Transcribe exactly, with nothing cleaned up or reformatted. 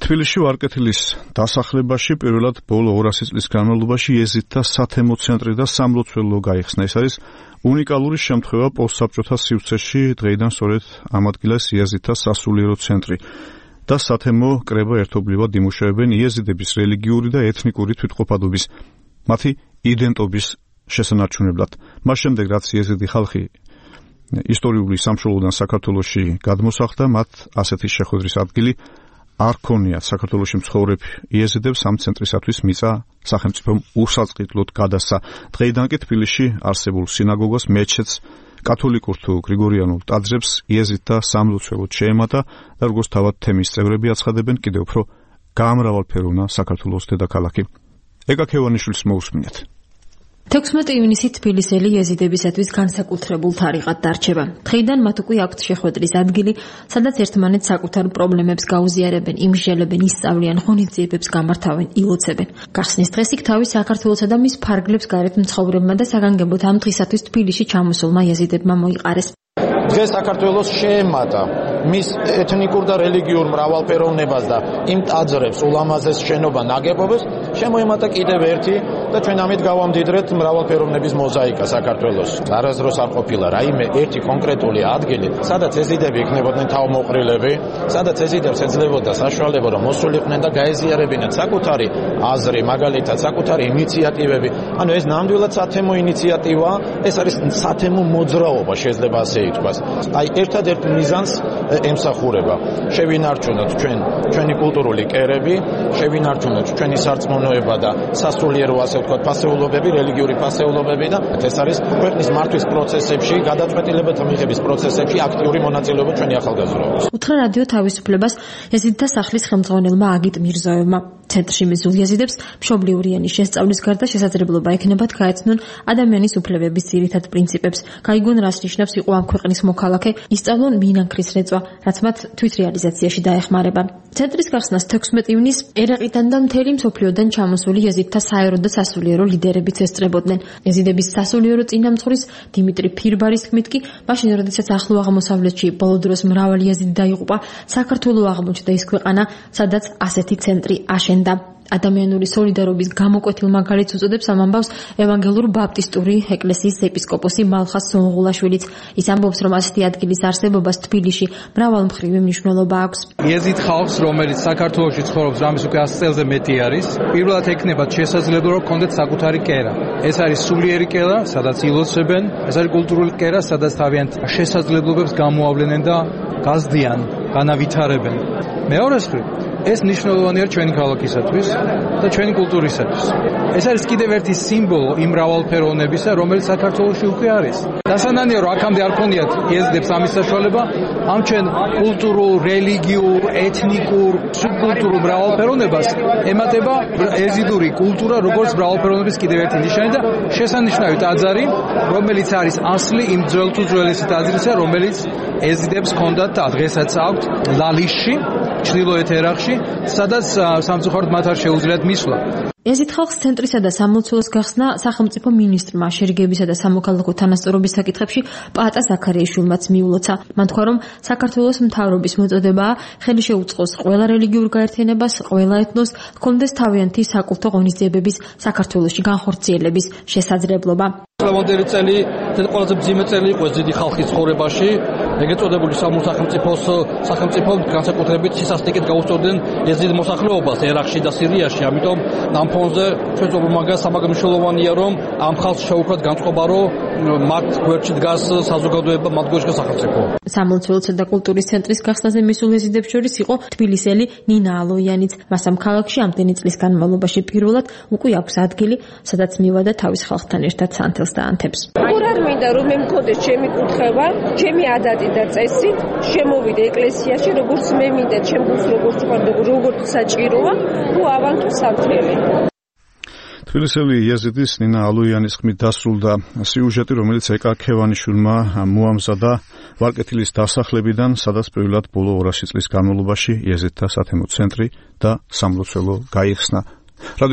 თბილისში ვარკეთილის დასახლებაში პირველად ბოლო ორასი წლის განმავლობაში იეზიდთა სათემო ცენტრი და სამლოცველო გაიხსნა. ეს არის უნიკალური შემთხვევა პოსტსაბჭოთა სივრცეში, დღეიდან სწორედ ამ ადგილას იეზიდთა სასულიერო ცენტრი და სათემო კრება ერთობლივად იმუშავებენ იეზიდების რელიგიური და ეთნიკური თვითყოფადობის, მათი იდენტობის შესანარჩუნებლად. მას შემდეგ, რაც იეზიდი ხალხი ისტორიული სამშობლოდან საქართველოში გადმოსახლდა, მათ ასეთი შეხვედრის ადგილი არ ქონიათ. საქართველოში მცხოვრებ იეზიდებს ამ ცენტრისათვის მიწა სახელმწიფომ უსაწყითლოდ გადასცა. დღეიდან კი თბილისში არსებულ სინაგოგას, მეჩეთს, კათოლიკურ თუ გრიგორიანულ ტაძრებს იეზიდთა სამლოცველოდ შეემატა და როგორც თავად თემის წევრები აცხადებენ, კიდევ უფრო გაამრავალფეროვნა საქართველოს დედაქალაქი. ეკა ქევანიშვილის მოусმინეთ. თექვსმეტი ივნისი თბილისელი იეზიდებისათვის განსაკუთრებულ თარიღად დარჩება. დღეიდან მათ უკვე აქვთ შეხვედრის ადგილი, სადაც ერთმანეთს საკუთარ პრობლემებს გაუზიარებენ, იმსჯელებენ, ისწავლიან, ღონისძიებებს გამართავენ, ილოცებენ. გახსნის დღეს იქ თავის საქართველოსა და მის ფარგლებს გარეთ მცხოვრებმა და საგანგებოდ ამ დღისათვის თბილისში ჩამოსულმა იეზიდებმა მოიყარეს. დღეს საქართველოს შეემატა მის ეთნიკურ და რელიგიურ მრავალფეროვნებას და იმ ტაძრებს, ულამაზეს შენობა ნაგებობებს შემოემატა კიდევ ერთი და ჩვენ ამით გავამდიდრეთ მრავალფეროვნების მოზაიკა საქართველოს. არასდროს არ ყოფილა რაიმე ერთი კონკრეტული ადგილი, სადაც ეზიდები იქნებოდნენ თავმოყრილები, სადაც ეზიდებს ეძლებოდა საშუალება, რომ მოსულიყვნენ და გაეზიარებინათ საკუთარი აზრი, მაგალითად საკუთარი ინიციატივები. ანუ ეს ნამდვილად სათემო ინიციატივა, ეს არის სათემო მოძრაობა, შეიძლება ასე ითქვას. აი ერთადერთ მიზანს ემსახურება. შევინარჩუნოთ ჩვენ ჩვენი კულტურული კერები, შევინარჩუნოთ ჩვენი სარწმუნოება და სასულიერო, ასე ვთქვათ, ფასეულობები, რელიგიური ფასეულობები და ეს არის ქვეყნის მართვის პროცესებში, გადაწყვეტილებათა მიღების პროცესებში აქტიური მონაწილეობა ჩვენი ახალგაზრდობის. უთხრა რადიო თავისუფლებას იეზიდთა სახლის ხელმძღვანელმა აგიტ მირზოევმა. ცენტრში მისულ იეზიდებს მშობლიური ენის შესწავლის გარდა შესაძლებლობა ექნებათ გაეცნონ ადამიანის უფლებების ძირითად პრინციპებს, გაიგონ რას ნიშნავს იყო ამ ქვეყნის მოქალაქე, ისწავლონ მინანქრის რეწვა, რაც მათ თვითრეალიზაციაში დაეხმარება. ცენტრის გახსნას თექვსმეტი ივნისს ერაყიდან და მთელი მსოფლიოდან ჩამოსული იეზიდთა საერო და სასულიერო ლიდერებიც ესწრებოდნენ. იეზიდების სასულიერო წინამძღვრის დიმიტრი ფირბარის თქმით კი, მაშინ როდესაც ახლო აღმოსავლეთში ბოლო დროს მრავალი იეზიდი დაიღუპა, საქართველოს აღმოჩნდა ის ქვეყანა, სადაც ასეთი ცენტრი აშენდა. ადამიანური სოლიდარობის გამოკვეთილ მაგალითს უწოდებს ამ ამბავს ევანგელურ ბაპტისტური ეკლესიის ეპისკოპოსი მალხას სონღულაშვილიც. ის ამბობს, რომ ასეთი ადგილის არსებობას თბილისში მრავალმხრივი მნიშვნელობა აქვს. იეზიდ ხალხს, რომელიც საქართველოში ცხოვრობს რამის უკვე ასი წელზე მეტი არის, პირველად ექნებათ შესაძლებლობა, რომ კონდეთ საკუთარი კერა. ეს არის სულიერი კერა, სადაც ილოცებენ, ეს არის კულტურული კერა, სადაც თავიანთ შესაძლებლობებს გამოავლენენ და გაზდიან, განავითარებენ. მეორე მხრივ, ეს მნიშვნელოვანია ჩვენი ქალაქისათვის და ჩვენი კულტურისათვის. ეს არის კიდევ ერთი სიმბოლო იმ მრავალფეროვნებისა, რომელიც საქართველოში უკვე არის. დასანანია, რომ აქამდე არ ქონიათ იეზიდებს ამის საშუალება, ამ ჩვენ კულტურულ, რელიგიურ, ეთნიკურ, სუბკულტურულ მრავალფეროვნებას ემატება ეზიდური კულტურა, როგორც მრავალფეროვნების კიდევ ერთი ნიშანი და შესანიშნავი ტაძარი, რომელიც არის ასლი იმ ძველ თუ ძველესი ტაძრისა, რომელიც ეზიდებს ჰქონდათ და დღესაც აქვთ ლალისში, ჩრდილოეთ ერაყში, სადაც სამწუხაროდ მათ არ შეუძლიათ მისვლა. იეზიდ ხალხს ცენტრისა და სამლოცველოს გახსნა სახელმწიფო მინისტრმა შერიგებისა და სამოქალაქო თანასწორობის საკითხებში პაატა ზაქარიაშვილმაც მიულოცა. მან თქვა, რომ საქართველოს მთავრობის მოწოდებაა ხელი შეუწყოს ყველა რელიგიურ გაერთიანებას, ყველა ეთნოს ჰქონდეს თავიანთი საკულტო ღონისძიებების საქართველოში განხორციელების შესაძლებლობა. წლევანდელი წელი ყველაზე მძიმე წელი იყო იეზიდი ხალხის ცხოვრებაში. ეგრეთ წოდებული სახელმწიფოს სახელმწიფო განსაკუთრებით სისასტიკით გაუსწორდნენ იეზიდ მოსახლეობას ერაყში და სირიაში. ამიტომ ამ ფონზე ჩვენ ზოგადად სამაგამშოლოვანია, რომ ამ ხალხს შეუქმნათ განწყობა, რომ მათ გვერდში დგას საზოგადოება, მათ გვერდში დგას სახელმწიფო. სამლოცველოსა და კულტურის ცენტრის გახსნაზე მისულ იეზიდებს შორის იყო თბილისელი ნინა ალოიანიც. მას ამ ქალაქში ამდენი წლის განმავლობაში პირველად უკვე აქვს ადგილი, სადაც მივა და თავის ხალხთან ერთად სანთელს დაანთებს. როგორ არ მინდა რომ მე მქონდეს ჩემი კურთხევა, ჩემი ადატი და წესით, შემოვიდე ეკლესიაში, როგორც მე მინდა, ჩემს როგორც ვარ, როგორც საჭიროა, თუ ავანტო სანთელი. თბილისელი იეზიდის ნინა ალოიანის ხმით დასრულდა სიუჟეტი, რომელიც ეკა ქევანიშვილმა მოამზადა ვარკეთილის დასახლებიდან, სადაც პირველად ბოლო ორასი წლის განმავლობაში იეზიდთა სათემო ცენტრი და სამლოცველო გაიხსნა.